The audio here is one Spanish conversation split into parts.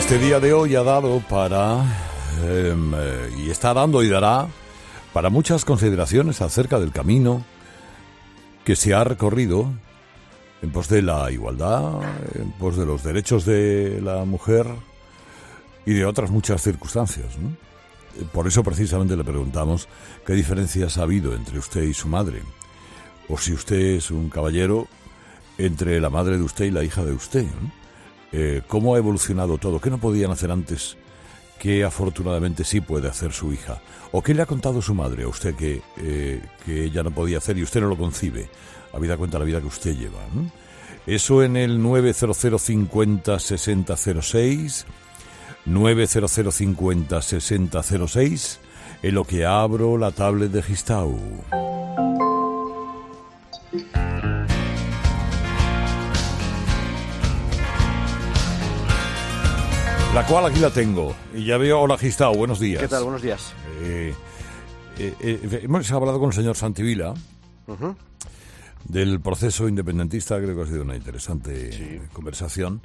Este día de hoy ha dado para, y está dando y dará, para muchas consideraciones acerca del camino que se ha recorrido en pos de la igualdad, en pos de los derechos de la mujer y de otras muchas circunstancias, ¿no? Por eso precisamente le preguntamos qué diferencias ha habido entre usted y su madre, o si usted es un caballero, entre la madre de usted y la hija de usted, ¿no? ¿Cómo ha evolucionado todo? ¿Qué no podían hacer antes que afortunadamente sí puede hacer su hija? ¿O qué le ha contado su madre a usted que ella no podía hacer y usted no lo concibe? Habida cuenta la vida que usted lleva, ¿no? Eso en el 900506006, 900506006, en lo que abro la tablet de Gistau. La cual aquí la tengo. Y ya veo, hola Gistau, buenos días. ¿Qué tal? Buenos días. Hemos hablado con el señor Santivila del proceso independentista, creo que ha sido una interesante conversación.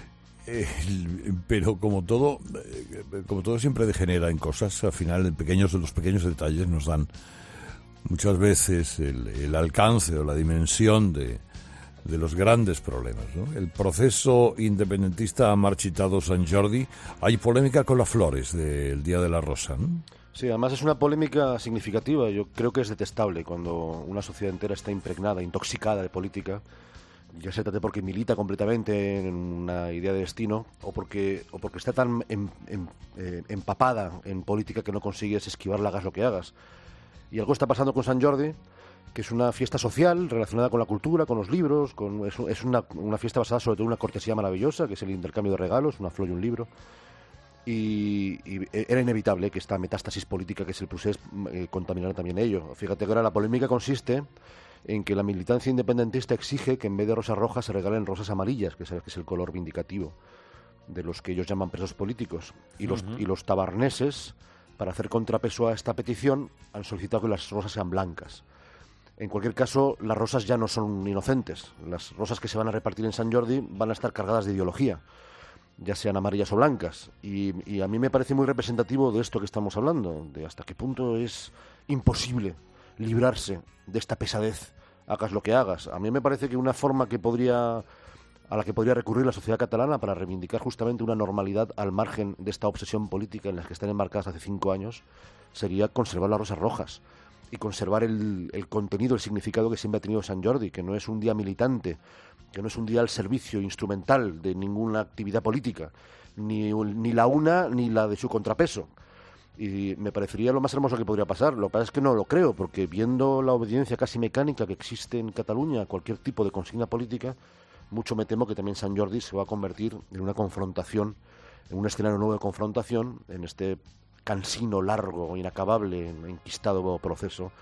Pero como todo siempre degenera en cosas, al final los pequeños detalles nos dan muchas veces el alcance o la dimensión de los grandes problemas, ¿no? El proceso independentista ha marchitado Sant Jordi. Hay polémica con las flores del Día de la Rosa, ¿no? Sí, además es una polémica significativa. Yo creo que es detestable cuando una sociedad entera está impregnada, intoxicada de política, ya se trate porque milita completamente en una idea de destino o porque está tan empapada en política que no consigues esquivarla, hagas lo que hagas. Y algo está pasando con Sant Jordi, que es una fiesta social relacionada con la cultura, con los libros, es una fiesta basada sobre todo en una cortesía maravillosa, que es el intercambio de regalos, una flor y un libro. Y era inevitable que esta metástasis política que es el procés contaminara también ello. Fíjate que ahora la polémica consiste en que la militancia independentista exige que en vez de rosas rojas se regalen rosas amarillas, que sabes que es el color vindicativo de los que ellos llaman presos políticos. Y los tabarneses, para hacer contrapeso a esta petición, han solicitado que las rosas sean blancas. En cualquier caso, las rosas ya no son inocentes. Las rosas que se van a repartir en Sant Jordi van a estar cargadas de ideología, ya sean amarillas o blancas. Y a mí me parece muy representativo de esto que estamos hablando, de hasta qué punto es imposible librarse de esta pesadez, hagas lo que hagas. A mí me parece que una forma a la que podría recurrir la sociedad catalana para reivindicar justamente una normalidad al margen de esta obsesión política en la que están enmarcadas hace 5 años sería conservar las rosas rojas y conservar el contenido, el significado que siempre ha tenido Sant Jordi, que no es un día militante, que no es un día al servicio instrumental de ninguna actividad política, ni la una ni la de su contrapeso. Y me parecería lo más hermoso que podría pasar. Lo que pasa es que no lo creo, porque viendo la obediencia casi mecánica que existe en Cataluña a cualquier tipo de consigna política, mucho me temo que también Sant Jordi se va a convertir en una confrontación, en un escenario nuevo de confrontación, en este cansino, largo, inacabable, enquistado proceso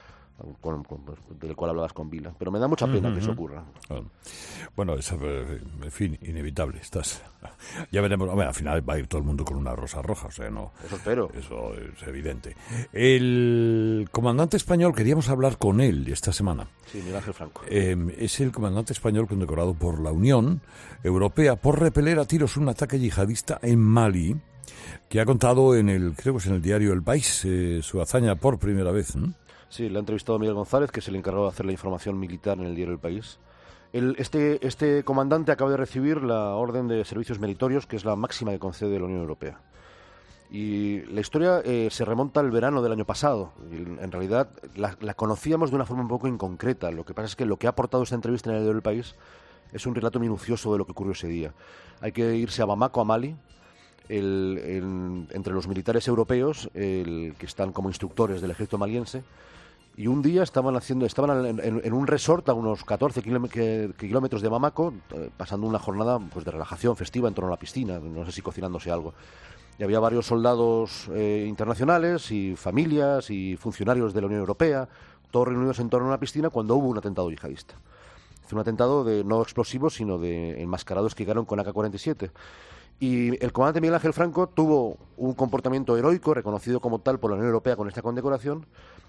del cual hablabas con Vila. Pero me da mucha pena que eso ocurra. Bueno, es, en fin, inevitable. Ya veremos. Al final va a ir todo el mundo con una rosa roja, o sea, no. Eso espero. Eso es evidente. El comandante español, queríamos hablar con él esta semana. Sí, Miguel Ángel Franco. Es el comandante español condecorado por la Unión Europea por repeler a tiros un ataque yihadista en Mali, que ha contado creo que es en el diario El País, su hazaña por primera vez, ¿no? Sí, le ha entrevistado Miguel González, que es el encargado de hacer la información militar en el diario El País. Este comandante acaba de recibir la Orden de Servicios Meritorios, que es la máxima que concede la Unión Europea. Y la historia se remonta al verano del año pasado. En realidad la conocíamos de una forma un poco inconcreta. Lo que pasa es que lo que ha aportado esta entrevista en el diario El País es un relato minucioso de lo que ocurrió ese día. Hay que irse a Bamako, a Mali. Entre los militares europeos, que están como instructores del ejército maliense, y un día estaban en un resort a unos 14 kilómetros de Bamako, pasando una jornada pues de relajación festiva en torno a la piscina, no sé si cocinándose algo. Y había varios soldados internacionales y familias y funcionarios de la Unión Europea, todos reunidos en torno a una piscina cuando hubo un atentado yihadista. Fue un atentado no explosivo, sino de enmascarados que llegaron con AK-47. Y el comandante Miguel Ángel Franco tuvo un comportamiento heroico, reconocido como tal por la Unión Europea con esta condecoración,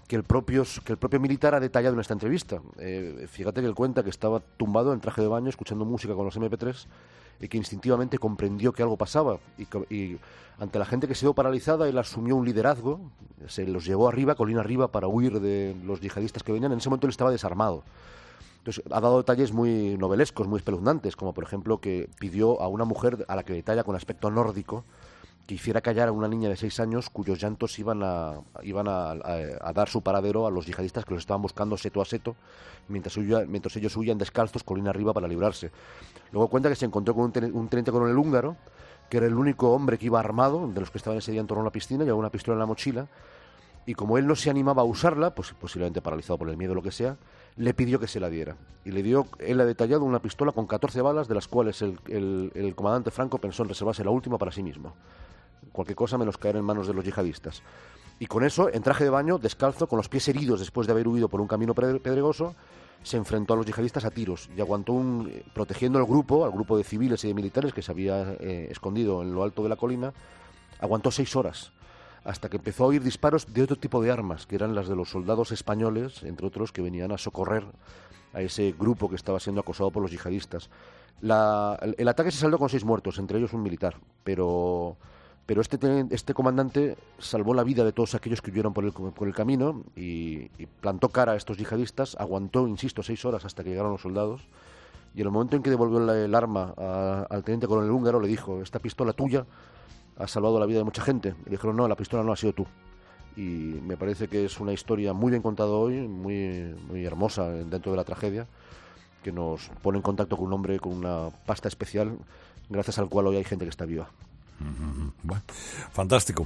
que el propio militar ha detallado en esta entrevista. Fíjate que él cuenta que estaba tumbado en traje de baño escuchando música con los MP3 y que instintivamente comprendió que algo pasaba y ante la gente que se quedó paralizada él asumió un liderazgo, se los llevó arriba, colina arriba, para huir de los yihadistas que venían. En ese momento él estaba desarmado. Entonces ha dado detalles muy novelescos, muy espeluznantes, como por ejemplo que pidió a una mujer a la que detalla con aspecto nórdico que hiciera callar a una niña de 6 años cuyos llantos iban a dar su paradero a los yihadistas que los estaban buscando seto a seto mientras ellos huían descalzos colina arriba para librarse. Luego cuenta que se encontró con un teniente coronel húngaro, que era el único hombre que iba armado de los que estaban ese día en torno a la piscina, llevaba una pistola en la mochila, y como él no se animaba a usarla, pues posiblemente paralizado por el miedo o lo que sea, le pidió que se la diera. Y él ha detallado una pistola con 14 balas, de las cuales el comandante Franco pensó en reservarse la última para sí mismo. Cualquier cosa menos caer en manos de los yihadistas. Y con eso, en traje de baño, descalzo, con los pies heridos después de haber huido por un camino pedregoso, se enfrentó a los yihadistas a tiros y aguantó protegiendo al grupo de civiles y de militares que se había escondido en lo alto de la colina, aguantó 6 horas, hasta que empezó a oír disparos de otro tipo de armas, que eran las de los soldados españoles, entre otros, que venían a socorrer a ese grupo que estaba siendo acosado por los yihadistas. El ataque se saldó con 6 muertos, entre ellos un militar, pero este comandante salvó la vida de todos aquellos que huyeron por el camino y plantó cara a estos yihadistas, aguantó, insisto, 6 horas hasta que llegaron los soldados, y en el momento en que devolvió el arma al teniente coronel húngaro le dijo: esta pistola tuya ha salvado la vida de mucha gente. Y le dijeron: no, la pistola no ha sido tú. Y me parece que es una historia muy bien contada hoy, muy, muy hermosa dentro de la tragedia, que nos pone en contacto con un hombre con una pasta especial, gracias al cual hoy hay gente que está viva. Bueno, fantástico.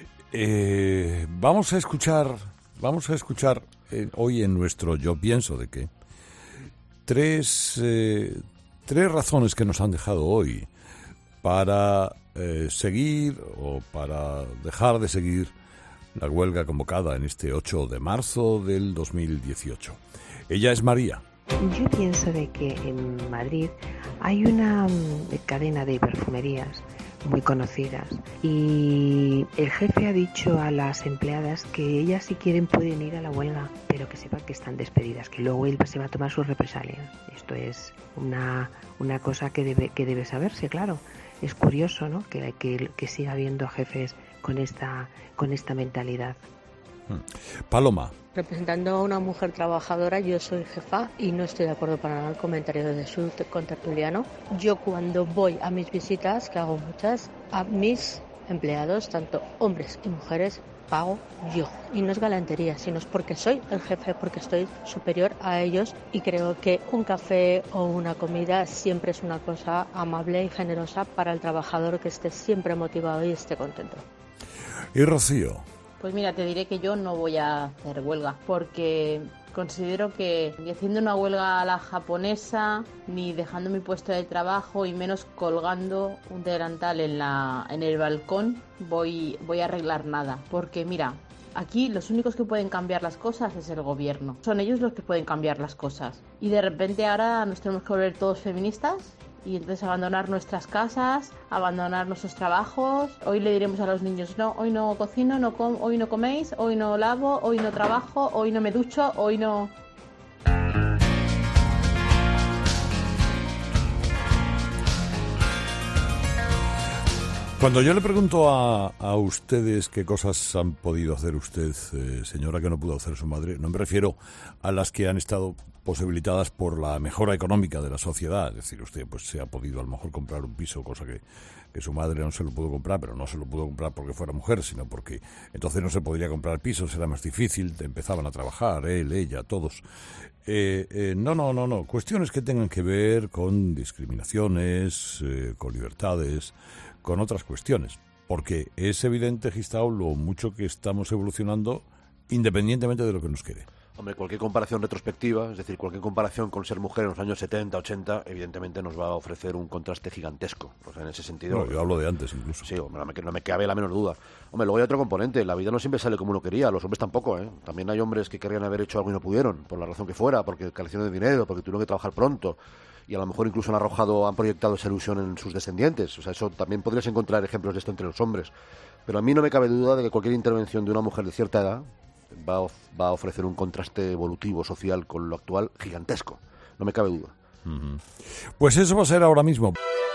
Vamos a escuchar hoy en nuestro Yo Pienso de que tres razones que nos han dejado hoy para seguir o para dejar de seguir la huelga convocada en este 8 de marzo del 2018. Ella es María. Yo pienso de que en Madrid hay una cadena de perfumerías muy conocidas y el jefe ha dicho a las empleadas que ellas si quieren pueden ir a la huelga, pero que sepan que están despedidas, que luego él se va a tomar sus represalias. Esto es una cosa que debe saberse, claro. Es curioso, ¿no?, que siga habiendo jefes con esta mentalidad. Paloma. Representando a una mujer trabajadora, yo soy jefa y no estoy de acuerdo para nada con el comentario de su contertuliano. Yo cuando voy a mis visitas, que hago muchas, a mis empleados, tanto hombres y mujeres, pago yo. Y no es galantería, sino es porque soy el jefe, porque estoy superior a ellos y creo que un café o una comida siempre es una cosa amable y generosa para el trabajador, que esté siempre motivado y esté contento. Y Rocío. Pues mira, te diré que yo no voy a hacer huelga, porque considero que ni haciendo una huelga a la japonesa, ni dejando mi puesto de trabajo y menos colgando un delantal en el balcón, voy a arreglar nada. Porque mira, aquí los únicos que pueden cambiar las cosas es el gobierno. Son ellos los que pueden cambiar las cosas. Y de repente ahora nos tenemos que volver todos feministas. Y entonces abandonar nuestras casas, abandonar nuestros trabajos. Hoy le diremos a los niños: no, hoy no cocino, hoy no coméis, hoy no lavo, hoy no trabajo, hoy no me ducho, hoy no... Cuando yo le pregunto a ustedes qué cosas han podido hacer usted, señora, que no pudo hacer su madre, no me refiero a las que han estado posibilitadas por la mejora económica de la sociedad. Es decir, usted pues se ha podido a lo mejor comprar un piso, cosa que su madre no se lo pudo comprar, pero no se lo pudo comprar porque fuera mujer, sino porque entonces no se podría comprar pisos, era más difícil, empezaban a trabajar, él, ella, todos. No. Cuestiones que tengan que ver con discriminaciones, con libertades, con otras cuestiones. Porque es evidente, Gistao, lo mucho que estamos evolucionando independientemente de lo que nos quede. Hombre, cualquier comparación retrospectiva, es decir, cualquier comparación con ser mujer en los años 70, 80, evidentemente nos va a ofrecer un contraste gigantesco. Pues en ese sentido... No, yo hablo de antes incluso. Sí, hombre, no me cabe la menor duda. Hombre, luego hay otro componente. La vida no siempre sale como uno quería. Los hombres tampoco, ¿eh? También hay hombres que querrían haber hecho algo y no pudieron, por la razón que fuera, porque carecieron de dinero, porque tuvieron que trabajar pronto. Y a lo mejor incluso han proyectado esa ilusión en sus descendientes. O sea, eso también podrías encontrar ejemplos de esto entre los hombres. Pero a mí no me cabe duda de que cualquier intervención de una mujer de cierta edad, va a ofrecer un contraste evolutivo social con lo actual gigantesco, no me cabe duda. Pues eso va a ser ahora mismo.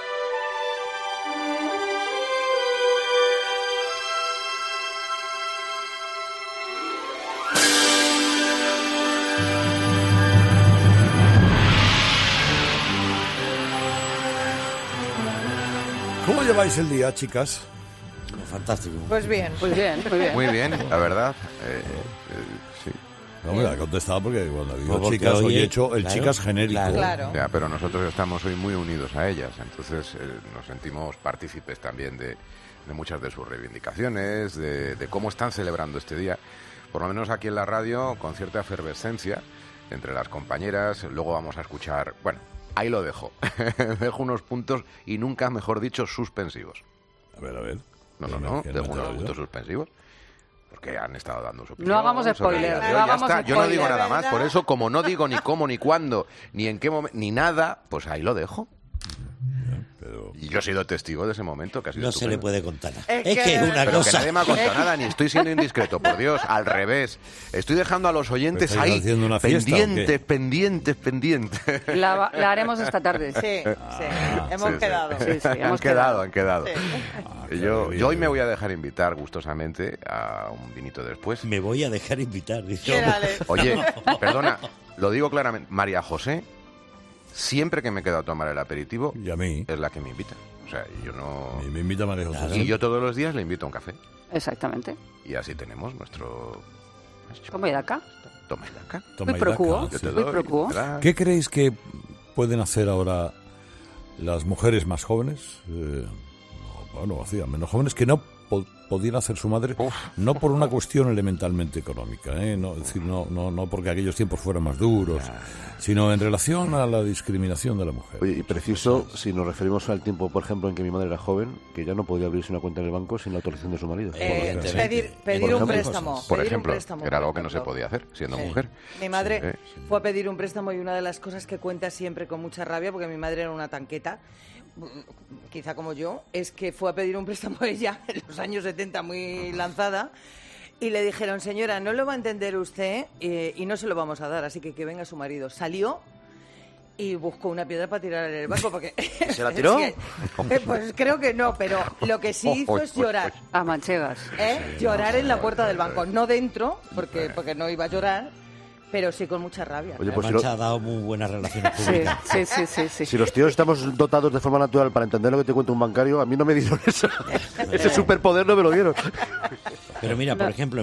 ¿Cómo lleváis el día, chicas? Fantástico. Pues bien. Muy bien, la verdad. Sí. No me la he contestado porque cuando digo Porque chicas, hoy oye, he hecho el claro, chicas genérico. Claro. Ya, pero nosotros estamos hoy muy unidos a ellas, entonces nos sentimos partícipes también de muchas de sus reivindicaciones, de cómo están celebrando este día, por lo menos aquí en la radio, con cierta efervescencia entre las compañeras. Luego vamos a escuchar, bueno, ahí lo dejo, dejo unos puntos y nunca, mejor dicho, suspensivos. A ver. No, Que dejo te unos oigo. puntos suspensivos. Porque han estado dando su opinión. No hagamos sobre spoiler, el día de no hoy. Ya hagamos está. Yo no digo spoiler. nada más, por eso como no digo ni cómo, ni cuándo, ni en qué momento, ni nada, pues ahí lo dejo. Pero... Y yo he sido testigo de ese momento, que ha sido No se le estupendo. puede contar. Es Es que que es una Pero que cosa. nadie me ha contado nada, ni estoy siendo indiscreto, por Dios, al revés. Estoy dejando a los oyentes ¿Pero estáis ahí, haciendo una fiesta o qué? pendientes. La haremos esta tarde. Sí, hemos Sí, sí. quedado. Sí, sí, Han hemos quedado. qué Yo alegría. hoy me voy a dejar invitar gustosamente a un vinito después. Me voy a dejar invitar. Dice. Quédale. Oye, perdona, lo digo claramente, María José, siempre que me quedo a tomar el aperitivo, Y a mí. es la que me invita. O sea, yo no... Me invita María José. Claro. Y yo todos los días le invito a un café. Exactamente. Y así tenemos nuestro... ¿Cómo ir acá? Toma y daca. Toma Muy y procuo. daca. Yo te Muy doy, procuo. te das. ¿Qué creéis que pueden hacer ahora las mujeres más jóvenes? Menos jóvenes que no podían hacer su madre, Uf. no por una cuestión elementalmente económica, no, es decir, no porque aquellos tiempos fueran más duros, sino en relación a la discriminación de la mujer. Oye, y preciso, si nos referimos al tiempo, por ejemplo, en que mi madre era joven, que ya no podía abrirse una cuenta en el banco sin la autorización de su marido. Evidentemente. Pedir Por un ejemplo, préstamo. Por pedir un ejemplo, préstamo, era por algo que no se ejemplo. podía hacer siendo Sí. mujer. Mi madre Sí. fue a pedir un préstamo y una de las cosas que cuenta siempre con mucha rabia, porque mi madre era una tanqueta, quizá como yo, es que fue a pedir un préstamo ella en los años 70 muy lanzada y le dijeron, señora, no lo va a entender usted y no se lo vamos a dar, así que venga su marido. Salió y buscó una piedra para tirar en el banco porque... ¿Se la tiró? Pues creo que no, pero lo que sí hizo es llorar. A manchegas. Llorar en la puerta del banco, no dentro, porque no iba a llorar, pero sí con mucha rabia. Oye, La pues Mancha ha dado muy buenas relaciones Sí, públicas. sí. si los tíos estamos dotados de forma natural para entender lo que te cuenta un bancario, a mí no me dieron ese superpoder, no me lo dieron. Pero mira, por ejemplo,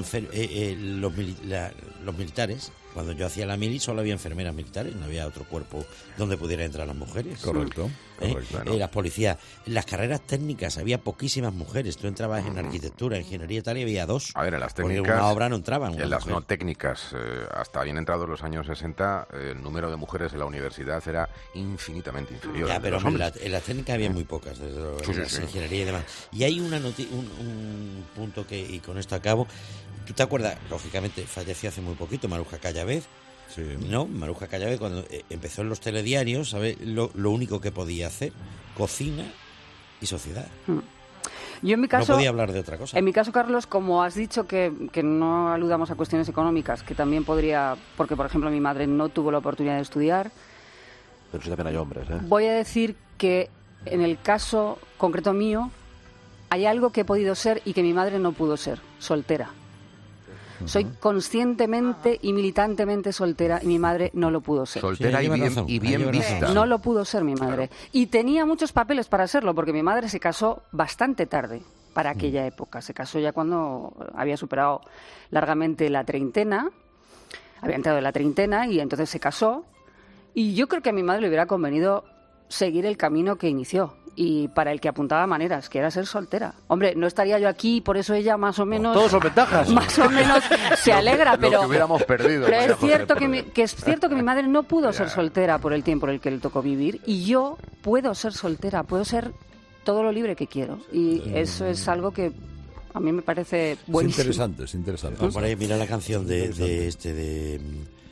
los militares, cuando yo hacía la mili, solo había enfermeras militares, no había otro cuerpo donde pudieran entrar las mujeres. Correcto. Bueno. Las policías, en las carreras técnicas había poquísimas mujeres. Tú entrabas en arquitectura, ingeniería y tal, y había dos. A ver, en las Porque técnicas... en una obra no entraban. En las no técnicas, hasta bien entrados los años 60, el número de mujeres en la universidad era infinitamente inferior. Ya, al de pero los hombres. en las técnicas había muy pocas, desde luego, Sí, en sí, las sí. ingeniería y demás. Y hay un punto que, y con esto acabo, ¿tú te acuerdas? Lógicamente, falleció hace muy poquito Maruja Callavez. Sí. No, Maruja Callavez cuando empezó en los telediarios, ¿sabes? Lo único que podía hacer, cocina y sociedad. Yo en mi caso... No podía hablar de otra cosa. En mi caso, Carlos, como has dicho que no aludamos a cuestiones económicas, que también podría... Porque, por ejemplo, mi madre no tuvo la oportunidad de estudiar. Pero sí también hay hombres, ¿eh? Voy a decir que en el caso concreto mío hay algo que he podido ser y que mi madre no pudo ser, soltera. Soy conscientemente y militantemente soltera y mi madre no lo pudo ser. Soltera Sí, y lleva bien, razón, y bien lleva razón. vista. No lo pudo ser mi madre. Y tenía muchos papeles para serlo, porque mi madre se casó bastante tarde para aquella época. Se casó ya cuando había superado largamente la treintena, había entrado en la treintena y entonces se casó. Y yo creo que a mi madre le hubiera convenido seguir el camino que inició y para el que apuntaba maneras, que era ser soltera. Hombre, no estaría yo aquí, por eso ella más o menos... Todos son ventajas. Más o menos se alegra, Lo pero... que hubiéramos perdido. Pero María es José, cierto por que es cierto que mi madre no pudo ser Ya. soltera por el tiempo en el que le tocó vivir y yo puedo ser soltera, puedo ser todo lo libre que quiero y eso es algo que a mí me parece Es buenísimo. interesante, es interesante. No, por ahí, mira la canción de Interesante.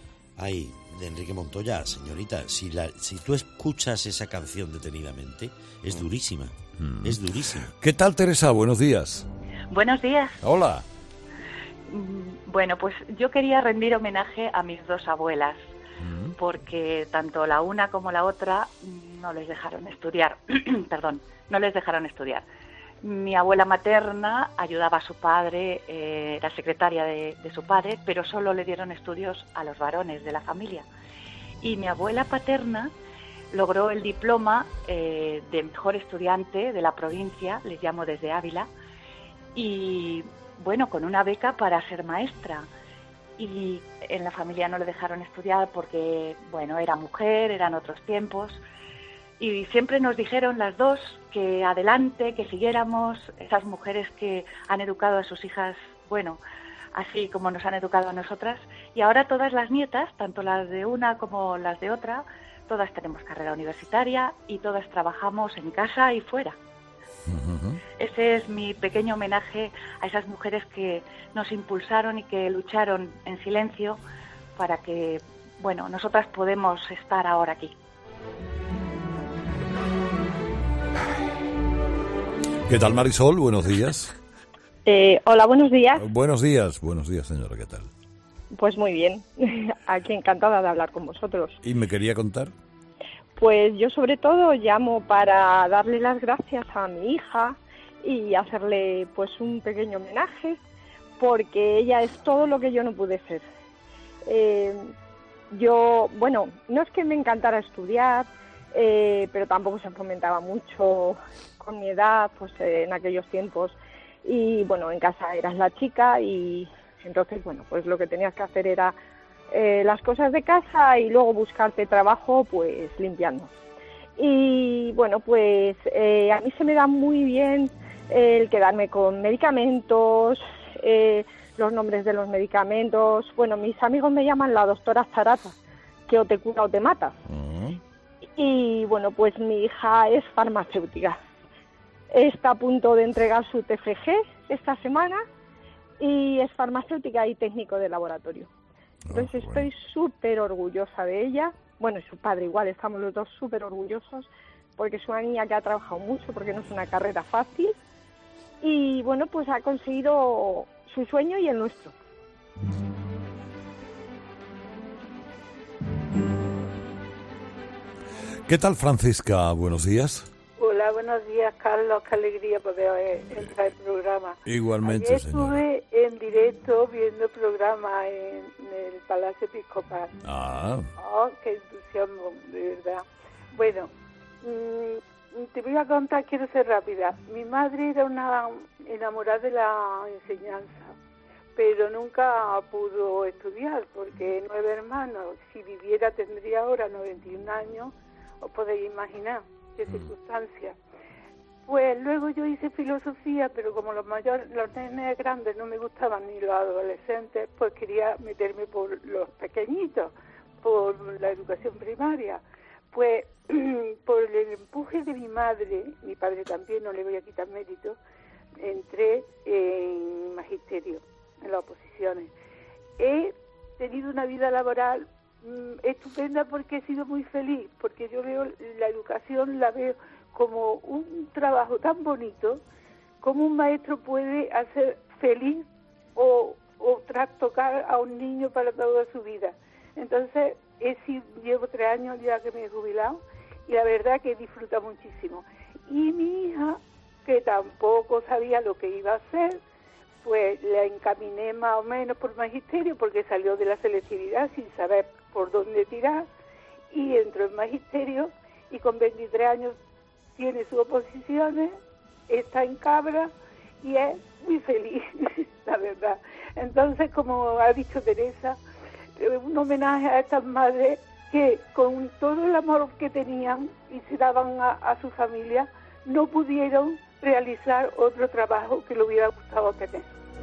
de Enrique Montoya, señorita. Si tú escuchas esa canción detenidamente, es durísima. Es durísima. ¿Qué tal, Teresa? Buenos días. Buenos días. Hola. Bueno, pues yo quería rendir homenaje a mis dos abuelas, porque tanto la una como la otra no les dejaron estudiar. Perdón, no les dejaron estudiar. Mi abuela materna ayudaba a su padre, era secretaria de su padre, pero solo le dieron estudios a los varones de la familia. Y mi abuela paterna logró el diploma de mejor estudiante de la provincia, les llamo desde Ávila, y bueno, con una beca para ser maestra. Y en la familia no le dejaron estudiar porque, bueno, era mujer, eran otros tiempos. Y siempre nos dijeron las dos que adelante, que siguiéramos, esas mujeres que han educado a sus hijas, bueno, así como nos han educado a nosotras. Y ahora todas las nietas, tanto las de una como las de otra, todas tenemos carrera universitaria y todas trabajamos en casa y fuera. Ese es mi pequeño homenaje a esas mujeres que nos impulsaron y que lucharon en silencio para que, bueno, nosotras podemos estar ahora aquí. ¿Qué tal, Marisol? Buenos días. Hola, buenos días. Buenos días, señora. ¿Qué tal? Pues muy bien. Aquí encantada de hablar con vosotros. ¿Y me quería contar? Pues yo sobre todo llamo para darle las gracias a mi hija y hacerle pues un pequeño homenaje, porque ella es todo lo que yo no pude ser. Yo, bueno, no es que me encantara estudiar, pero tampoco se fomentaba mucho con mi edad, pues en aquellos tiempos. Y bueno, en casa eras la chica y entonces, bueno, pues lo que tenías que hacer era las cosas de casa y luego buscarte trabajo pues limpiando. Y bueno, pues a mí se me da muy bien el quedarme con medicamentos, los nombres de los medicamentos. Bueno, mis amigos me llaman la doctora Zarata, que o te cura o te mata. Y bueno, pues mi hija es farmacéutica. Está a punto de entregar su TFG esta semana y es farmacéutica y técnico de laboratorio. Entonces estoy súper orgullosa de ella. Bueno, y su padre igual, estamos los dos súper orgullosos porque es una niña que ha trabajado mucho, porque no es una carrera fácil. Y bueno, pues ha conseguido su sueño y el nuestro. ¿Qué tal, Francisca? Buenos días. Hola, buenos días, Carlos. Qué alegría poder entrar al programa. Igualmente, ayer estuve en directo viendo el programa en el Palacio Episcopal. Oh, qué entusiasmo, de verdad. Bueno, te voy a contar, quiero ser rápida. Mi madre era una enamorada de la enseñanza, pero nunca pudo estudiar porque 9 hermanos. Si viviera tendría ahora 91 años, os podéis imaginar qué circunstancias. Pues luego yo hice filosofía, pero como los nenes grandes no me gustaban ni los adolescentes, pues quería meterme por los pequeñitos, por la educación primaria. Pues por el empuje de mi madre, mi padre también, no le voy a quitar mérito, entré en magisterio, en las oposiciones. He tenido una vida laboral estupenda porque he sido muy feliz, porque yo veo la educación, la veo como un trabajo tan bonito, como un maestro puede hacer feliz o trastocar a un niño para toda su vida. Entonces, llevo 3 años ya que me he jubilado y la verdad que disfruta muchísimo. Y mi hija, que tampoco sabía lo que iba a hacer, pues la encaminé más o menos por magisterio porque salió de la selectividad sin saber por dónde tirar y entró en magisterio y con 23 años tiene sus oposiciones, está en Cabra y es muy feliz, la verdad. Entonces, como ha dicho Teresa, un homenaje a estas madres que con todo el amor que tenían y se daban a su familia, no pudieron realizar otro trabajo que le hubiera gustado tener.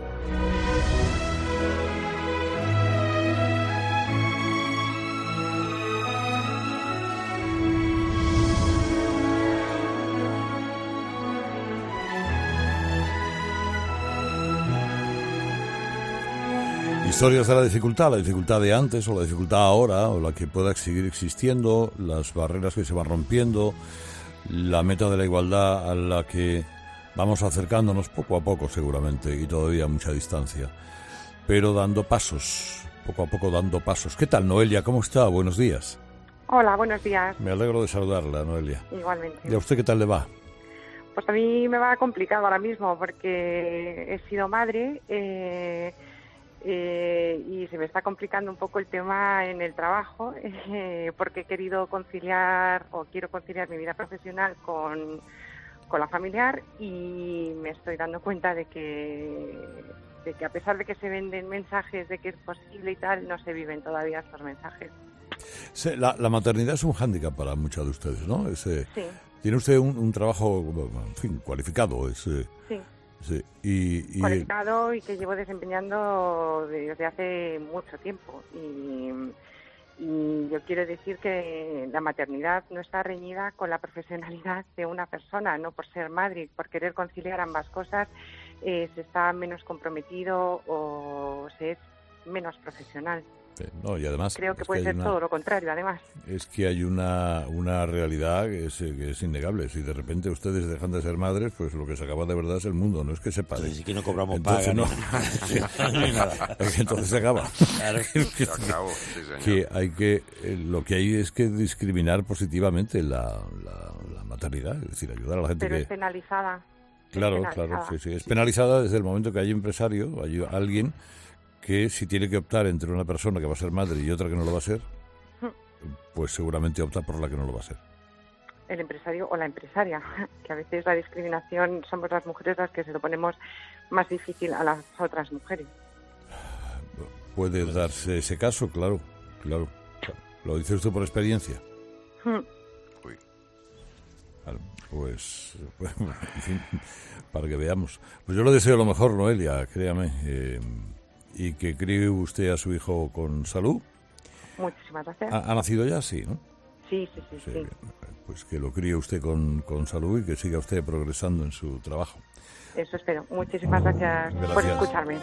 Historias de la dificultad de antes o la dificultad ahora o la que pueda seguir existiendo, las barreras que se van rompiendo, la meta de la igualdad a la que vamos acercándonos poco a poco seguramente y todavía a mucha distancia. pero dando pasos, poco a poco dando pasos. ¿Qué tal, Noelia? ¿Cómo está? Buenos días. Hola, buenos días. Me alegro de saludarla, Noelia. Igualmente. ¿Y a usted qué tal le va? Pues a mí me va complicado ahora mismo porque he sido madre y se me está complicando un poco el tema en el trabajo porque he querido conciliar o quiero conciliar mi vida profesional con la familiar y me estoy dando cuenta de que a pesar de que se venden mensajes de que es posible y tal, no se viven todavía estos mensajes. Sí, la maternidad es un hándicap para muchas de ustedes, ¿no? Sí. Tiene usted un trabajo, en fin, cualificado. Sí. Sí. Y cualificado y que llevo desempeñando desde hace mucho tiempo. Y yo quiero decir que la maternidad no está reñida con la profesionalidad de una persona, no por ser madre, por querer conciliar ambas cosas, se está menos comprometido o se es menos profesional. No, y además creo que puede ser todo lo contrario, además. Es que hay una realidad que es innegable. Si de repente ustedes dejan de ser madres, pues lo que se acaba de verdad es el mundo, no es que se pague. Sí, que no cobramos entonces, paga. No hay nada. Entonces se acaba. Claro. Que hay que lo que hay es que discriminar positivamente la maternidad, es decir, ayudar a la gente. Pero es penalizada. Claro, sí. Es penalizada desde el momento que hay empresario, hay alguien que si tiene que optar entre una persona que va a ser madre y otra que no lo va a ser, pues seguramente opta por la que no lo va a ser. El empresario o la empresaria, que a veces la discriminación somos las mujeres las que se lo ponemos más difícil a las otras mujeres. Puede darse ese caso, claro. ¿Lo dice usted por experiencia? Pues, en fin, para que veamos. Pues yo le deseo lo mejor, Noelia, créame. Y que críe usted a su hijo con salud. Muchísimas gracias. ¿Ha nacido ya? Sí, ¿no? Sí. Bien. Pues que lo críe usted con salud y que siga usted progresando en su trabajo. Eso espero. Muchísimas gracias por escucharme.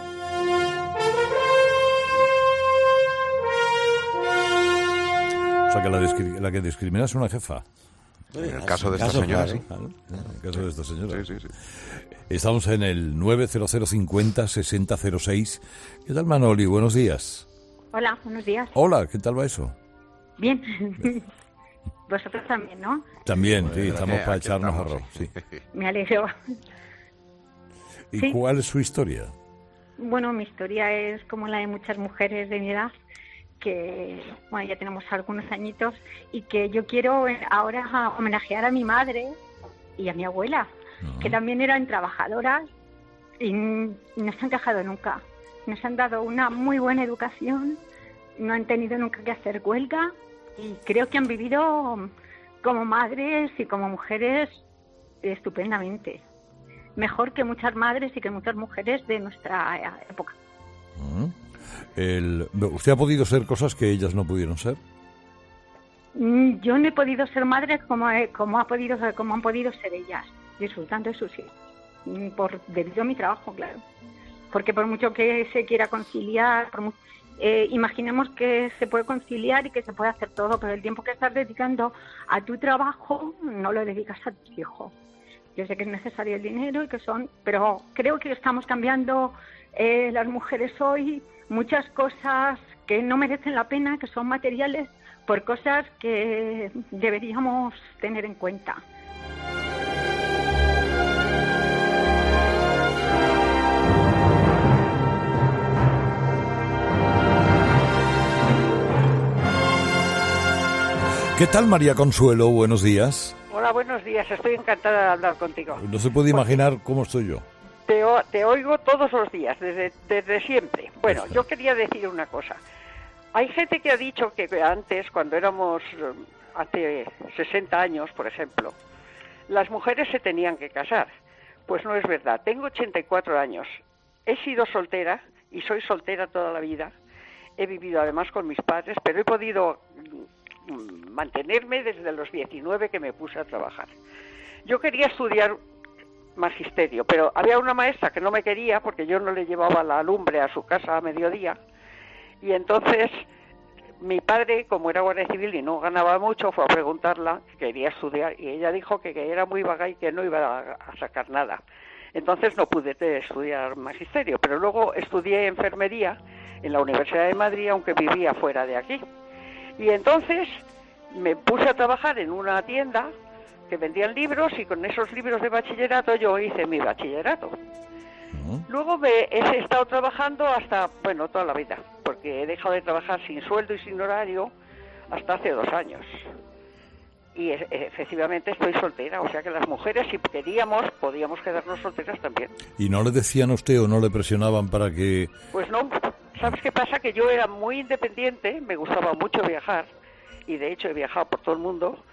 O sea que la que discrimina es una jefa. En el caso de esta señora, sí. En el caso de esta señora. Sí. Estamos en el 90050-6006. ¿Qué tal, Manoli? Buenos días. Hola, buenos días. Hola, ¿qué tal va eso? Bien. Vosotros también, ¿no? También, sí, estamos para echarnos arroz. Sí. Me alegro. ¿Y ¿Sí? cuál es su historia? Bueno, mi historia es como la de muchas mujeres de mi edad, que bueno, ya tenemos algunos añitos, y que yo quiero ahora homenajear a mi madre y a mi abuela, que también eran trabajadoras y no se han quejado nunca. Nos han dado una muy buena educación, no han tenido nunca que hacer huelga y creo que han vivido como madres y como mujeres estupendamente. Mejor que muchas madres y que muchas mujeres de nuestra época. ¿Usted ha podido ser cosas que ellas no pudieron ser? Yo no he podido ser madre como han podido ser ellas, disfrutando de sus hijos, debido a mi trabajo, claro. Porque por mucho que se quiera conciliar, imaginemos que se puede conciliar y que se puede hacer todo, pero el tiempo que estás dedicando a tu trabajo no lo dedicas a tu hijo. Yo sé que es necesario el dinero pero creo que estamos cambiando las mujeres hoy muchas cosas que no merecen la pena, que son materiales, por cosas que deberíamos tener en cuenta. ¿Qué tal, María Consuelo? Buenos días. Hola, buenos días. Estoy encantada de hablar contigo. No se puede imaginar cómo estoy yo. Te oigo todos los días, desde siempre. Bueno, yo quería decir una cosa. Hay gente que ha dicho que antes, cuando éramos hace 60 años, por ejemplo, las mujeres se tenían que casar. Pues no es verdad. Tengo 84 años. He sido soltera y soy soltera toda la vida. He vivido además con mis padres, pero he podido mantenerme desde los 19 que me puse a trabajar. Yo quería estudiar magisterio, pero había una maestra que no me quería porque yo no le llevaba la lumbre a su casa a mediodía, y entonces mi padre, como era guardia civil y no ganaba mucho, fue a preguntarla que quería estudiar y ella dijo que era muy vaga y que no iba a sacar nada. Entonces no pude estudiar magisterio, pero luego estudié enfermería en la Universidad de Madrid, aunque vivía fuera de aquí. Y entonces me puse a trabajar en una tienda que vendían libros, y con esos libros de bachillerato yo hice mi bachillerato. Luego he estado trabajando hasta, bueno, toda la vida, porque he dejado de trabajar sin sueldo y sin horario hasta hace 2 años. Y efectivamente estoy soltera, o sea que las mujeres, si queríamos, podíamos quedarnos solteras también. ¿Y no le decían a usted o no le presionaban para que...? Pues no, ¿sabes qué pasa? Que yo era muy independiente, me gustaba mucho viajar, y de hecho he viajado por todo el mundo,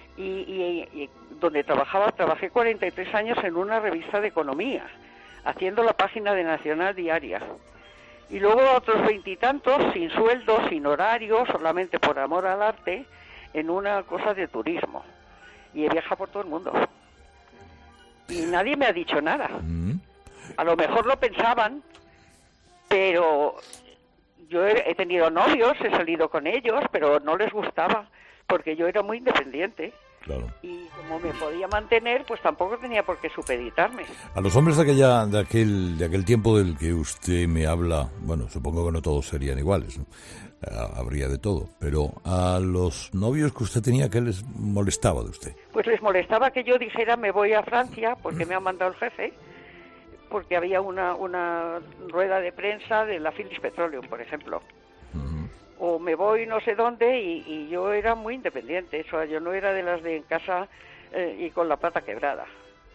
y donde trabajé 43 años en una revista de economía, haciendo la página de Nacional Diaria. Y luego otros 20 y tantos, sin sueldo, sin horario, solamente por amor al arte, en una cosa de turismo. Y he viajado por todo el mundo. Y nadie me ha dicho nada. A lo mejor lo pensaban, pero yo he tenido novios, he salido con ellos, pero no les gustaba, porque yo era muy independiente. Claro. Y como me podía mantener, pues tampoco tenía por qué supeditarme. A los hombres de aquel tiempo del que usted me habla, bueno, supongo que no todos serían iguales, ¿no? Habría de todo, pero a los novios que usted tenía, ¿qué les molestaba de usted? Pues les molestaba que yo dijera me voy a Francia porque me ha mandado el jefe, porque había una rueda de prensa de la Phillips Petroleum, por ejemplo. O me voy no sé dónde, y yo era muy independiente, o sea, yo no era de las de en casa y con la pata quebrada.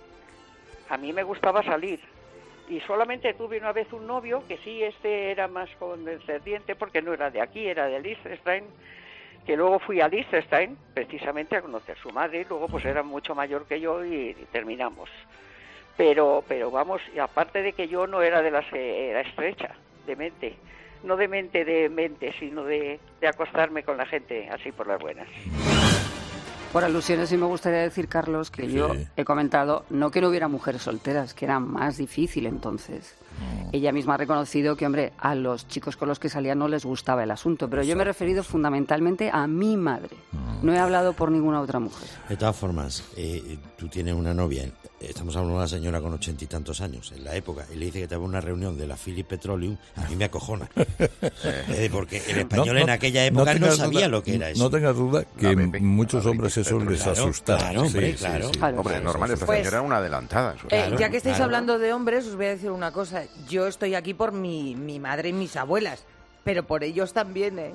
A mí me gustaba salir, y solamente tuve una vez un novio, que sí, era más condescendiente porque no era de aquí, era de Liechtenstein, que luego fui a Liechtenstein precisamente a conocer a su madre, y luego pues era mucho mayor que yo y terminamos. Pero vamos, y aparte de que yo no era de las que era estrecha de mente, no de mente, sino de acostarme con la gente así por las buenas. Por alusiones, sí me gustaría decir, Carlos, que yo he comentado, no que no hubiera mujeres solteras, que era más difícil entonces. Ella misma ha reconocido que, hombre, a los chicos con los que salía no les gustaba el asunto, pero yo me he referido fundamentalmente a mi madre. No he hablado por ninguna otra mujer. De todas formas, tú tienes una novia, estamos hablando de una señora con 80 y tantos años, en la época, y le dice que te va a una reunión de la Phillips Petroleum, a mí me acojona. Porque el español en aquella época no sabía lo que era eso. No tengas duda que muchos hombres eso les asusta. Claro, hombre, claro. Hombre, normal, esta señora era una adelantada. Ya que estáis hablando de hombres, os voy a decir una cosa. Yo estoy aquí por mi madre y mis abuelas, pero por ellos también, ¿eh?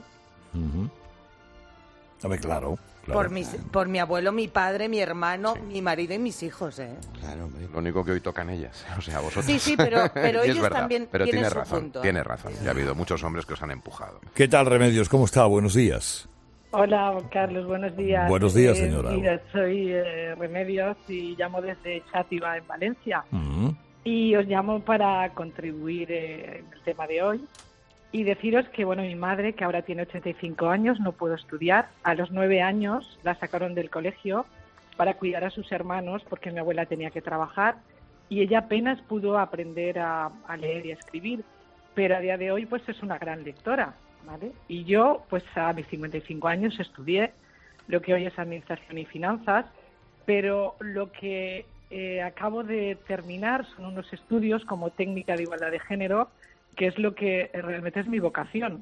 Hombre, claro. Por mi abuelo, mi padre, mi hermano, mi marido y mis hijos, ¿eh? Claro, hombre. Lo único que hoy tocan ellas, o sea, vosotros. Sí, pero sí, ellos también pero tienen tienes su razón, punto. Tienes razón. Ya ha habido muchos hombres que os han empujado. ¿Qué tal, Remedios? ¿Cómo está? Buenos días. Hola, Carlos, buenos días. Buenos días, señora. Mira, soy Remedios y llamo desde Xàtiva, en Valencia. Y os llamo para contribuir en el tema de hoy y deciros que, bueno, mi madre, que ahora tiene 85 años, no pudo estudiar. A los 9 años la sacaron del colegio para cuidar a sus hermanos porque mi abuela tenía que trabajar y ella apenas pudo aprender a leer y a escribir. Pero a día de hoy, pues es una gran lectora, ¿vale? Y yo, pues a mis 55 años estudié lo que hoy es Administración y Finanzas, pero lo que acabo de terminar son unos estudios como técnica de igualdad de género, que es lo que realmente es mi vocación.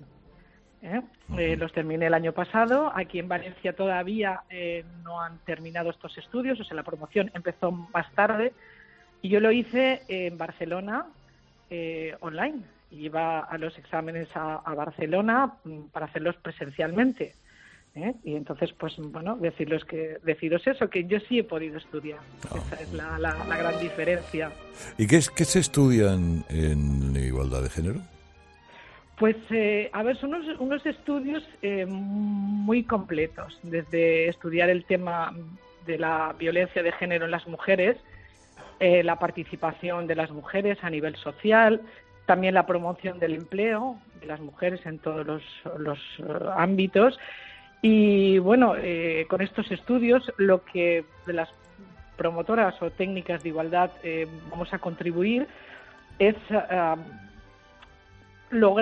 Los terminé el año pasado. Aquí en Valencia todavía no han terminado estos estudios, o sea, la promoción empezó más tarde, y yo lo hice en Barcelona online. Iba a los exámenes a Barcelona para hacerlos presencialmente. Y entonces, pues bueno, deciros eso, que yo sí he podido estudiar. Esa es la gran diferencia. ¿Y qué se estudia en igualdad de género? Pues, a ver, son unos estudios muy completos, desde estudiar el tema de la violencia de género en las mujeres, la participación de las mujeres a nivel social, también la promoción del empleo de las mujeres en todos los ámbitos. Y bueno, con estos estudios lo que de las promotoras o técnicas de igualdad vamos a contribuir es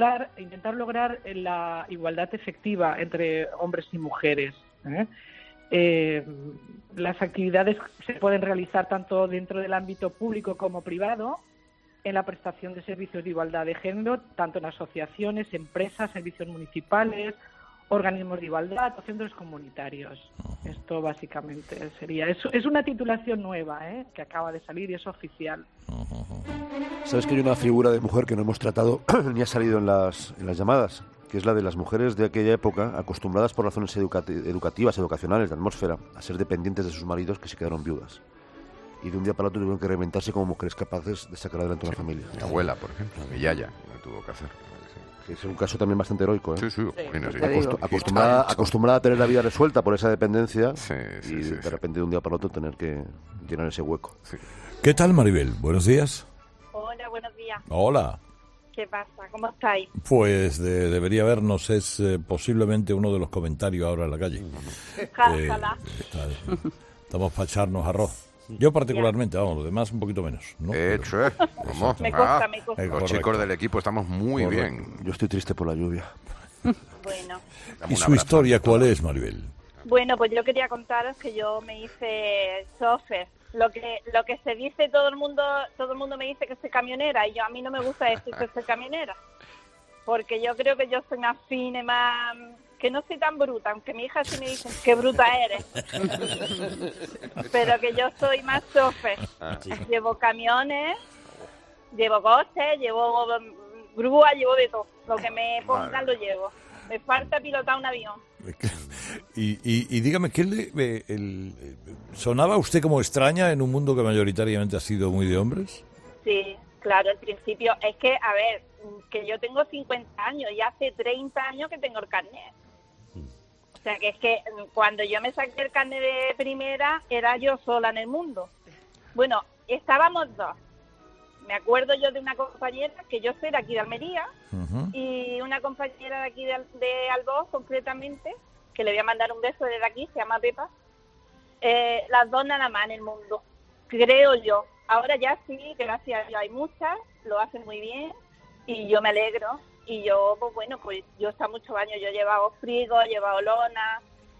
intentar lograr la igualdad efectiva entre hombres y mujeres. Las actividades se pueden realizar tanto dentro del ámbito público como privado, en la prestación de servicios de igualdad de género, tanto en asociaciones, empresas, servicios municipales, organismos de igualdad o centros comunitarios. Esto básicamente sería. Es una titulación nueva, que acaba de salir y es oficial. ¿Sabes que hay una figura de mujer que no hemos tratado ni ha salido en las llamadas? Que es la de las mujeres de aquella época, acostumbradas por razones educativas, educacionales, de atmósfera, a ser dependientes de sus maridos que se quedaron viudas. Y de un día para otro tuvieron que reinventarse como mujeres capaces de sacar adelante una familia. Mi abuela, por ejemplo, mi yaya, lo tuvo que hacer. Sí, es un caso también bastante heroico, Sí, sí. Acostumbrada a tener la vida resuelta por esa dependencia y sí, de repente de un día para otro tener que llenar ese hueco. ¿Qué tal, Maribel? Buenos días. Hola, buenos días. Hola. ¿Qué pasa? ¿Cómo estáis? Pues debería vernos, es posiblemente uno de los comentarios ahora en la calle. Ojalá. Estamos para echarnos arroz. Yo particularmente, vamos, los demás un poquito menos, ¿no? Vamos. Me cuesta. Los chicos del equipo estamos muy bien. Yo estoy triste por la lluvia. Bueno. ¿Y su historia cuál es, Maribel? Bueno, pues yo quería contaros que yo me hice chofer. Lo que se dice todo el mundo me dice que soy camionera y a mí no me gusta decir que soy camionera. Porque yo creo que yo soy más fina, más... que no soy tan bruta, aunque mi hija sí me dice qué bruta eres. Pero que yo soy más chofer. Llevo camiones, llevo coches, llevo grúa, llevo de todo. Lo que me pongan lo llevo. Me falta pilotar un avión. Y dígame, ¿sonaba usted como extraña en un mundo que mayoritariamente ha sido muy de hombres? Sí, claro, al principio. Es que, a ver, que yo tengo 50 años y hace 30 años que tengo el carnet. O sea, que es que cuando yo me saqué el carnet de primera, era yo sola en el mundo. Bueno, estábamos dos. Me acuerdo yo de una compañera, que yo soy de aquí de Almería, y una compañera de aquí de Alboz, concretamente, que le voy a mandar un beso desde aquí, se llama Pepa. Las dos nada más en el mundo, creo yo. Ahora ya sí, gracias a Dios hay muchas, lo hacen muy bien, y yo me alegro. Y yo, pues bueno, pues yo he estado muchos años, yo he llevado frigo, he llevado lona,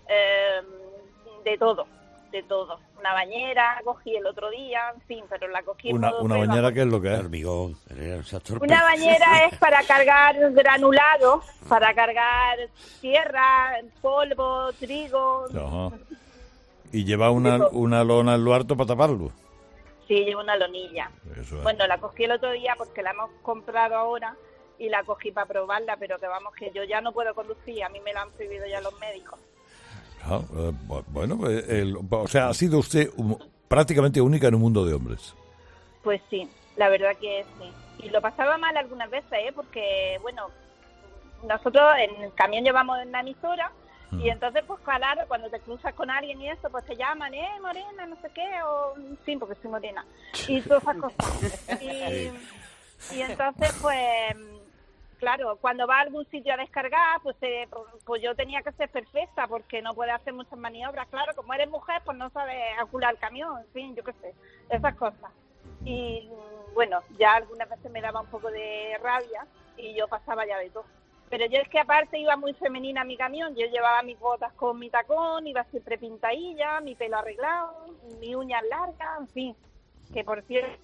de todo. Una bañera, cogí el otro día, en fin, pero la cogí... ¿Una bañera qué es lo que es? Hormigón. Una bañera es para cargar granulado, para cargar tierra, polvo, trigo... Ajá. ¿Y lleva una lona en lo harto para taparlo? Sí, llevo una lonilla. Eso es. Bueno, la cogí el otro día porque la hemos comprado ahora y la cogí para probarla, pero que vamos, que yo ya no puedo conducir, a mí me la han prohibido ya los médicos. Bueno, o sea, ha sido usted prácticamente única en un mundo de hombres. Pues sí, la verdad que sí. Y lo pasaba mal algunas veces, porque, bueno, nosotros en el camión llevamos una emisora y entonces, pues claro, cuando te cruzas con alguien y eso, pues te llaman, morena, no sé qué, o sí, porque soy morena. Y todas esas cosas. Y entonces, pues... Claro, cuando va a algún sitio a descargar, pues yo tenía que ser perfecta porque no puede hacer muchas maniobras. Claro, como eres mujer, pues no sabes acular el camión, en fin, yo qué sé, esas cosas. Y bueno, ya algunas veces me daba un poco de rabia y yo pasaba ya de todo. Pero yo es que aparte iba muy femenina a mi camión, yo llevaba mis botas con mi tacón, iba siempre pintadilla, mi pelo arreglado, mis uñas largas, en fin, que por cierto,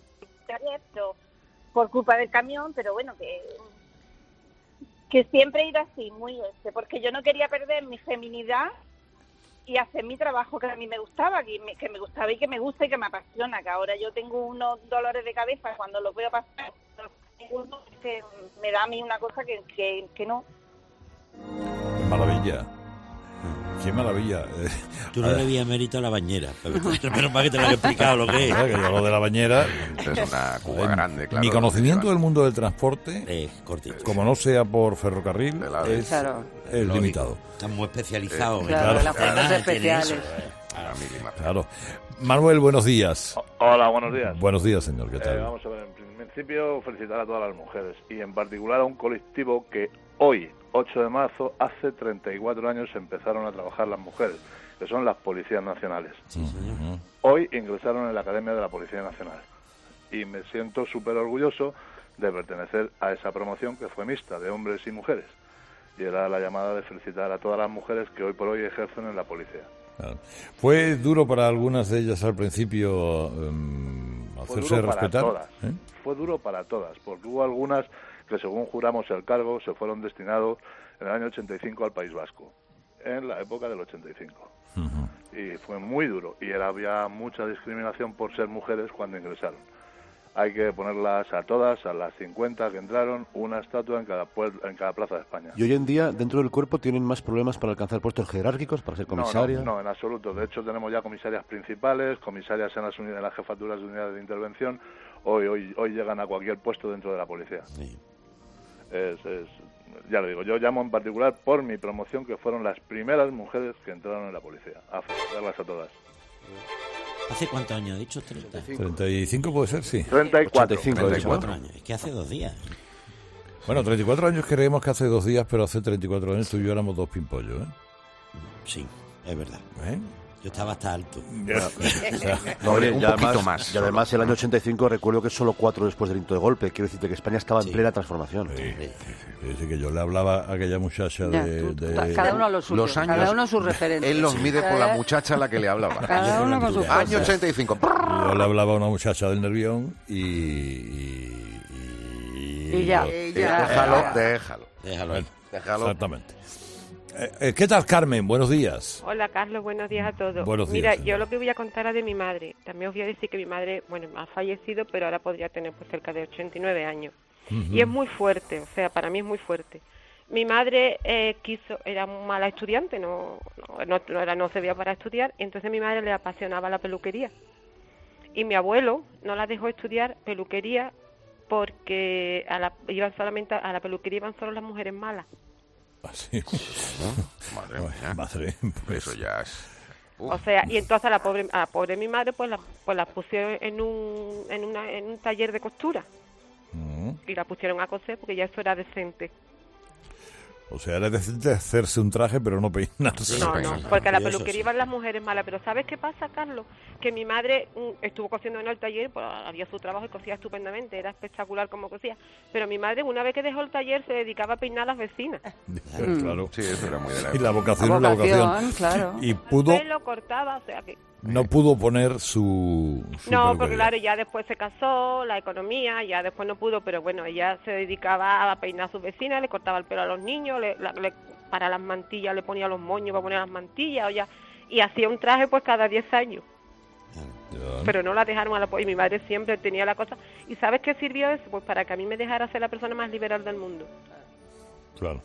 por culpa del camión, pero bueno, que siempre he ido así, muy porque yo no quería perder mi feminidad y hacer mi trabajo que a mí me gustaba, que me gustaba y que me gusta y que me apasiona, que ahora yo tengo unos dolores de cabeza cuando los veo pasar, que me da a mí una cosa que no. Maravilla. Qué maravilla. Tú no le habías mérito a la bañera, pero para que te lo haya explicado lo que es. Que yo lo de la bañera... Es una cuba grande, claro. Mi conocimiento del mundo del transporte, cortito, como no sea por ferrocarril, es limitado. Están muy especializados. Claro, las fuerzas especiales. Claro. Manuel, buenos días. Hola, buenos días. Buenos días, señor. ¿Qué tal? Vamos a ver, en principio felicitar a todas las mujeres y en particular a un colectivo que hoy, 8 de marzo, hace 34 años empezaron a trabajar las mujeres, que son las policías nacionales. Sí, señor. Hoy ingresaron en la Academia de la Policía Nacional y me siento súper orgulloso de pertenecer a esa promoción que fue mixta, de hombres y mujeres. Y era la llamada de felicitar a todas las mujeres que hoy por hoy ejercen en la policía. Claro. ¿Fue duro para algunas de ellas al principio hacerse respetar? Fue duro para todas, porque hubo algunas que según juramos el cargo se fueron destinados en el año 85 al País Vasco, en la época del 85. Y fue muy duro, y había mucha discriminación por ser mujeres cuando ingresaron. Hay que ponerlas a todas, a las 50 que entraron, una estatua en cada plaza de España. ¿Y hoy en día, dentro del cuerpo, tienen más problemas para alcanzar puestos jerárquicos, para ser comisaria? No, en absoluto. De hecho, tenemos ya comisarias principales, comisarias en las jefaturas de unidades de intervención. Hoy llegan a cualquier puesto dentro de la policía. Sí. Ya lo digo, yo llamo en particular por mi promoción, que fueron las primeras mujeres que entraron en la policía. A felicitarlas a todas. ¿Hace cuántos años ha dicho? 35 puede ser, sí. 34 años. Es que hace 2 días. Bueno, 34 años creemos que hace 2 días, pero hace 34 años tú y yo éramos 2 pimpollos, ¿eh? Sí, es verdad. Yo estaba hasta alto. Un poquito más. Y además el año 85 recuerdo que es solo 4 después del hito de golpe. Quiero decirte que España estaba en plena transformación. Sí, que yo le hablaba a aquella muchacha de... Cada uno a lo suyo, cada uno a sus referentes. Él los mide por la muchacha a la que le hablaba. Cada uno con su año 85. Yo le hablaba a una muchacha del Nervión y ya. Déjalo. Exactamente. ¿Qué tal, Carmen? Buenos días. Hola, Carlos. Buenos días a todos. Buenos días, Mira, señora. yo lo que voy a contar es de mi madre. También os voy a decir que mi madre, ha fallecido, pero ahora podría tener pues cerca de 89 años. Y es muy fuerte, o sea, para mí es muy fuerte. Mi madre era mala estudiante, no se veía para estudiar, y entonces mi madre le apasionaba la peluquería. Y mi abuelo no la dejó estudiar peluquería porque a la peluquería iban solo las mujeres malas. Así. Madre, pues eso ya es. O sea, y entonces a la pobre mi madre pues la pusieron en un taller de costura. Y la pusieron a coser porque ya eso era decente. O sea, era decente hacerse un traje, pero no peinarse. No, porque a la peluquería iban las mujeres malas. Pero ¿sabes qué pasa, Carlos? Que mi madre estuvo cosiendo en el taller, pues había su trabajo y cosía estupendamente, era espectacular como cosía. Pero mi madre, una vez que dejó el taller, se dedicaba a peinar a las vecinas. Claro. Sí, eso era muy de la Y la vocación es la vocación. Claro. Y pudo... El pelo cortaba, o sea que... No pudo poner su no, porque claro, ya después se casó, la economía, ya después no pudo, pero bueno, ella se dedicaba a peinar a sus vecinas, le cortaba el pelo a los niños, para las mantillas le ponía los moños para poner las mantillas, y hacía un traje pues cada 10 años. Pero no la dejaron a la... Y mi madre siempre tenía la cosa. ¿Y sabes qué sirvió eso? Pues para que a mí me dejara ser la persona más liberal del mundo. Claro.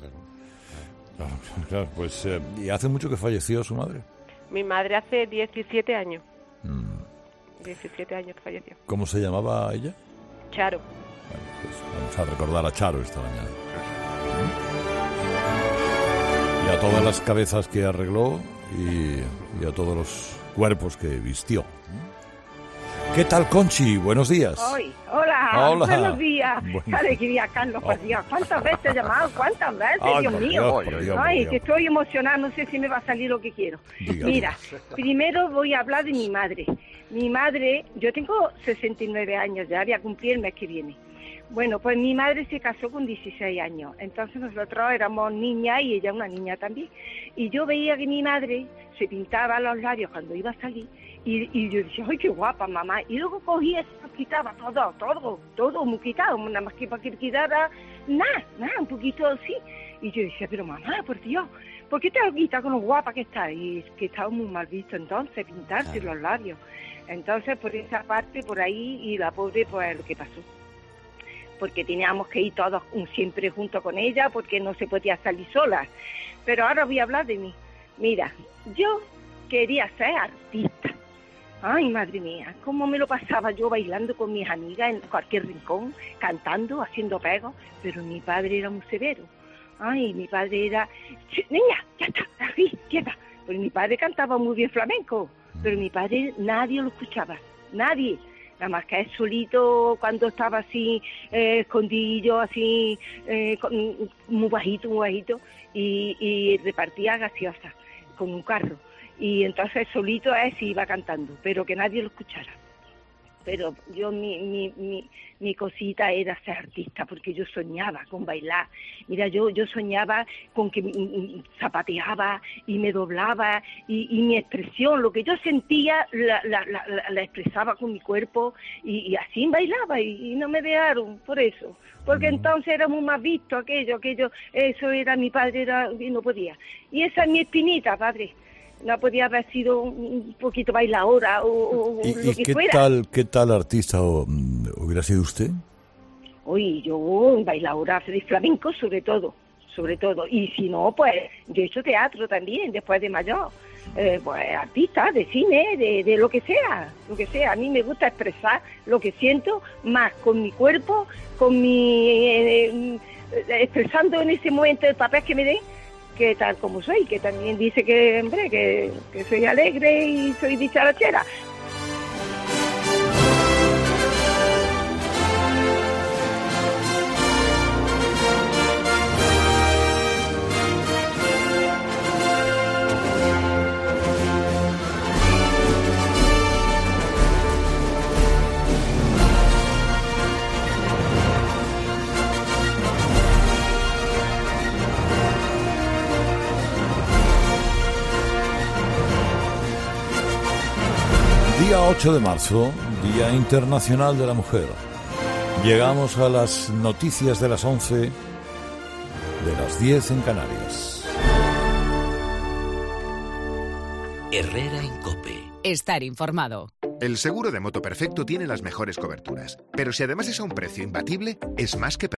Pues, ¿y hace mucho que falleció su madre? Mi madre hace 17 años. 17 años que falleció. ¿Cómo se llamaba ella? Charo. Bueno, pues vamos a recordar a Charo esta mañana. Y a todas las cabezas que arregló y a todos los cuerpos que vistió. ¿Qué tal, Conchi? Buenos días. Hola. Buenos días. Qué alegría, Carlos, por Dios. ¿Cuántas veces he llamado? ¿Cuántas veces? Dios mío. Que estoy emocionada, no sé si me va a salir lo que quiero. Mira, primero voy a hablar de mi madre. Mi madre, yo tengo 69 años, ya voy a cumplir el mes que viene. Bueno, pues mi madre se casó con 16 años, entonces nosotros éramos niñas y ella una niña también. Y yo veía que mi madre se pintaba los labios cuando iba a salir y yo decía, ¡ay, qué guapa, mamá! Y luego cogía, se quitaba todo muy quitado, nada más que para que quedara nada, un poquito así. Y yo decía, pero mamá, por Dios, ¿por qué te lo quitas con lo guapa que está? Y es que estaba muy mal visto entonces, pintarse los labios. Entonces, por esa parte, por ahí, y la pobre, pues lo que pasó. Porque teníamos que ir todos siempre junto con ella, porque no se podía salir sola. Pero ahora voy a hablar de mí. Mira, yo quería ser artista. Ay, madre mía, cómo me lo pasaba yo bailando con mis amigas en cualquier rincón, cantando, haciendo pegos, pero mi padre era muy severo. Ay, mi padre era... Niña, ya está, aquí, quieta. Pues mi padre cantaba muy bien flamenco, pero mi padre nadie lo escuchaba, nadie. Nada más que él solito, cuando estaba así, escondido, así, muy bajito, y repartía gaseosa con un carro. Y entonces solito él se iba cantando, pero que nadie lo escuchara. pero yo mi cosita era ser artista, porque yo soñaba con bailar. Mira, yo soñaba con que zapateaba y me doblaba y mi expresión, lo que yo sentía, la expresaba con mi cuerpo y así bailaba y no me dejaron por eso. Porque entonces éramos más vistos, aquello, eso era, mi padre y no podía. Y esa es mi espinita, padre. No podía haber sido un poquito bailadora o lo que fuera. ¿Qué tal artista hubiera sido usted? Uy, yo bailadora de flamenco sobre todo. Y si no, pues yo he hecho teatro también, después de mayor. Pues artista, de cine, de lo que sea. A mí me gusta expresar lo que siento más con mi cuerpo, con mi... expresando en ese momento el papel que me den, que tal como soy, que también dice que, hombre, que soy alegre y soy dicharachera. Día 8 de marzo, Día Internacional de la Mujer. Llegamos a las noticias de las 11, de las 10 en Canarias. Herrera en COPE. Estar informado. El seguro de moto perfecto tiene las mejores coberturas, pero si además es a un precio imbatible, es más que perfecto.